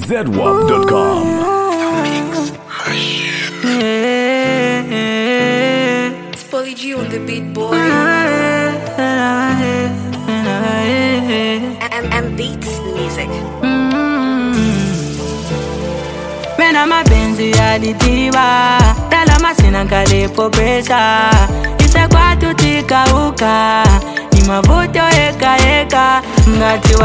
ZWAP.com. It's Polly G on the beat, boy. M Beats music. Mena mapenzi yalitiba Tala masina kalipo pesa Isa kwa tutikauka Ni mavuto eka Ngati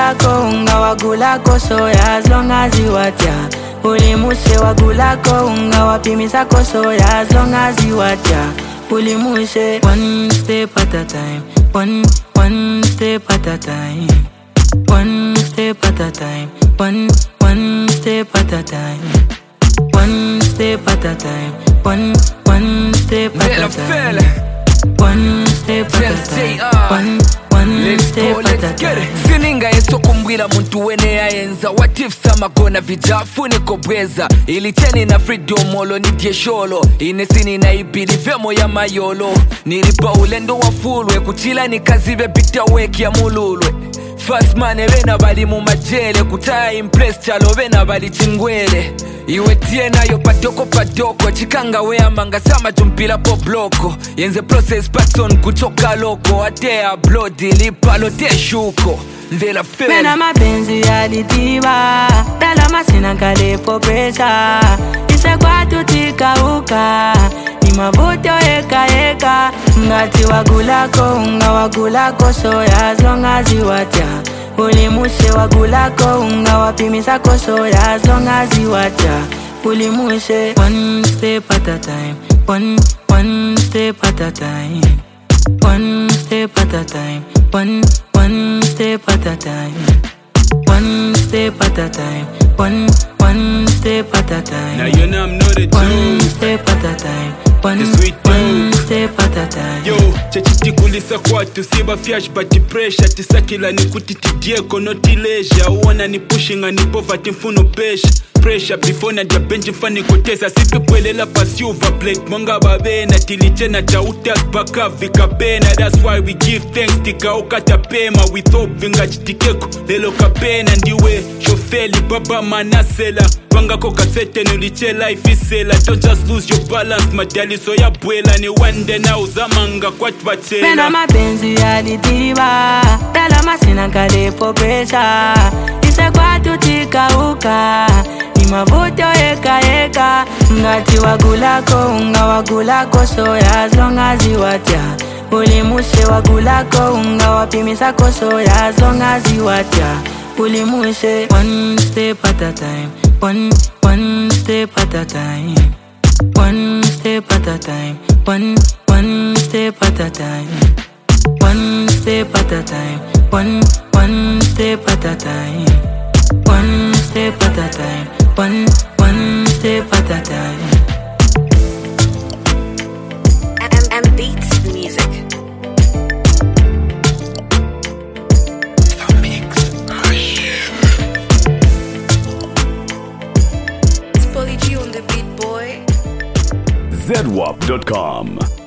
wagulako soya as long as you watya Ulimuse wagulako unga wapimisako soya as long as you watya Ulimuse one step at a time One step at a time One step at a time One step at a time One step at a time One step at a time One step at a time One step at a time Sininga yeso kumbwira muntu wene ya enza What if samagona vijafu niko bweza Ili teni na freedom olo ni diesholo Inesini na ibili vemo ya mayolo Nilipa ulendo wa fulwe Kuchila ni kazibe bita weki ya mululwe Fast man wena bali mu majele Kutaya impress chalo wena bali chingwele Iwe tie na yo padoko Chikanga wea manga sama jumpila po bloko Yenze process person kuchoka loko Atea bloody lipalo te shuko Ndela fele Mena mapenzi yalitiba Tala masina kalipo pesa Isa kwa tutikauka Ni mavuto eka Ngati wagulako soya as long as you watya Ulimuse wagulako unga wapimisako soya as long as you watya Ulimuse one step at a time One step at a time One step at a time One step at a time One step at a time One step at a time Now you know I'm not a One joke. step at a time One step at a time Yo, chachiti kulisa kwatu Siba fyash bati pressure Tisakila ni kutitidieko noti leisure Uwana ni pushing ni poverty mfuno pesha Pressure before na jabenji mfani kutesa Sipi pwelela pasi overplate Mwanga babena tilichena chautas baka vika pena That's why we give thanks tika ukata pema With hope vinga chitikeko lelo kapena Ndiwe shofeli baba manasela Panga koka sete nuliche life isela Don't just lose your balance madali so ya bwela Ni wende na uzamanga kwa tbachela Mena mapenzi yalitiba Tala masina kalipo pesa Isa kwa tutikauka Ni mavuto eka Ngati wagulako soya as long as you watya Ulimuse wagulako unga wapimisako soya as long as you watya Ulimuse one step at a time One step at a time One step at a time One step at a time One step at a time One step at a time One step at a time One step at a time M Beats music. It's Polly G on the beat, boy. ZWAP.com.